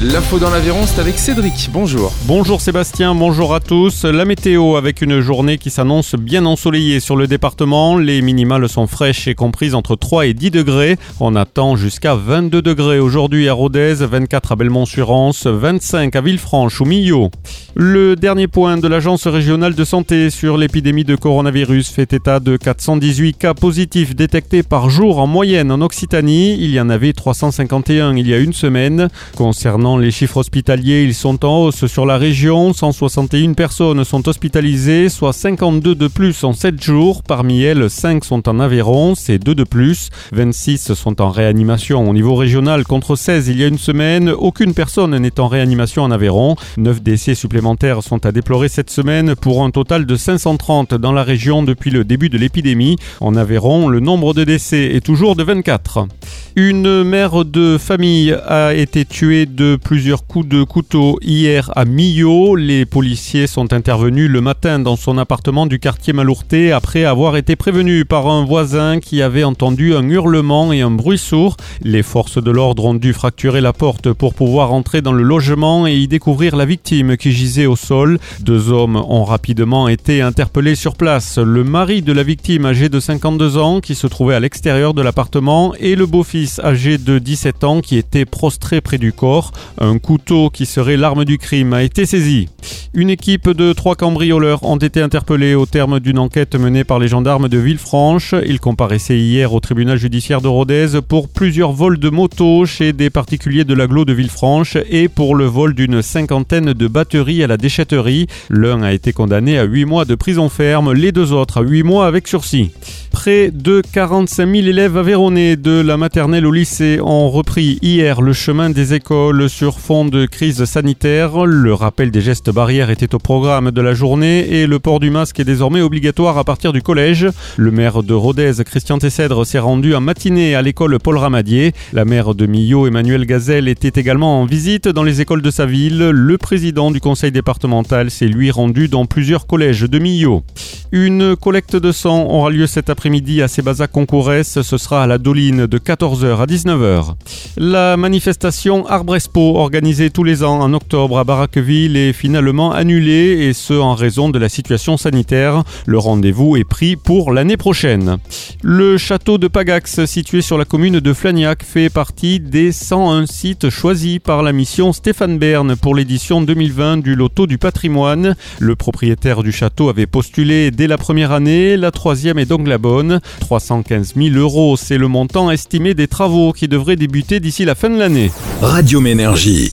L'info dans l'Aveyron, c'est avec Cédric. Bonjour. Bonjour Sébastien, bonjour à tous. La météo avec une journée qui s'annonce bien ensoleillée sur le département. Les minimales sont fraîches et comprises entre 3 et 10 degrés. On attend jusqu'à 22 degrés aujourd'hui à Rodez, 24 à Belmont-sur-Anse, 25 à Villefranche ou Millau. Le dernier point de l'Agence régionale de santé sur l'épidémie de coronavirus fait état de 418 cas positifs détectés par jour en moyenne en Occitanie. Il y en avait 351 il y a une semaine. Concernant les chiffres hospitaliers, ils sont en hausse sur la région. 161 personnes sont hospitalisées, soit 52 de plus en 7 jours. Parmi elles, 5 sont en Aveyron, c'est 2 de plus. 26 sont en réanimation au niveau régional contre 16 il y a une semaine. Aucune personne n'est en réanimation en Aveyron. 9 décès supplémentaires sont à déplorer cette semaine pour un total de 530 dans la région depuis le début de l'épidémie. En Aveyron, le nombre de décès est toujours de 24. Une mère de famille a été tuée de plusieurs coups de couteau hier à Millau. Les policiers sont intervenus le matin dans son appartement du quartier Malourté après avoir été prévenus par un voisin qui avait entendu un hurlement et un bruit sourd. Les forces de l'ordre ont dû fracturer la porte pour pouvoir entrer dans le logement et y découvrir la victime qui gisait au sol. 2 hommes ont rapidement été interpellés sur place. Le mari de la victime âgé de 52 ans qui se trouvait à l'extérieur de l'appartement et le beau-fils âgé de 17 ans qui était prostré près du corps. Un couteau qui serait l'arme du crime a été saisi. Une équipe de 3 cambrioleurs ont été interpellés au terme d'une enquête menée par les gendarmes de Villefranche. Ils comparaissaient hier au tribunal judiciaire de Rodez pour plusieurs vols de motos chez des particuliers de l'agglo de Villefranche et pour le vol d'une 50aine de batteries à la déchetterie. L'un a été condamné à 8 mois de prison ferme, les 2 autres à 8 mois avec sursis. Près de 45 000 élèves aveyronnais de la maternelle au lycée ont repris hier le chemin des écoles sur fond de crise sanitaire. Le rappel des gestes barrières était au programme de la journée et le port du masque est désormais obligatoire à partir du collège. Le maire de Rodez, Christian Tessèdre, s'est rendu en matinée à l'école Paul Ramadier. La maire de Millau, Emmanuel Gazelle, était également en visite dans les écoles de sa ville. Le président du conseil départemental s'est lui rendu dans plusieurs collèges de Millau. Une collecte de sang aura lieu cet après-midi à Sébazac-Concourès. Ce sera à la Doline de 14h à 19h. La manifestation Arbre Expo, organisée tous les ans en octobre à Barraqueville, est finalement annulée et ce en raison de la situation sanitaire. Le rendez-vous est pris pour l'année prochaine. Le château de Pagax, situé sur la commune de Flagnac, fait partie des 101 sites choisis par la mission Stéphane Bern pour l'édition 2020 du Loto du patrimoine. Le propriétaire du château avait postulé dès la première année, la 3e est donc la bonne. 315 000 €, c'est le montant estimé des travaux qui devraient débuter d'ici la fin de l'année. Radium Énergie.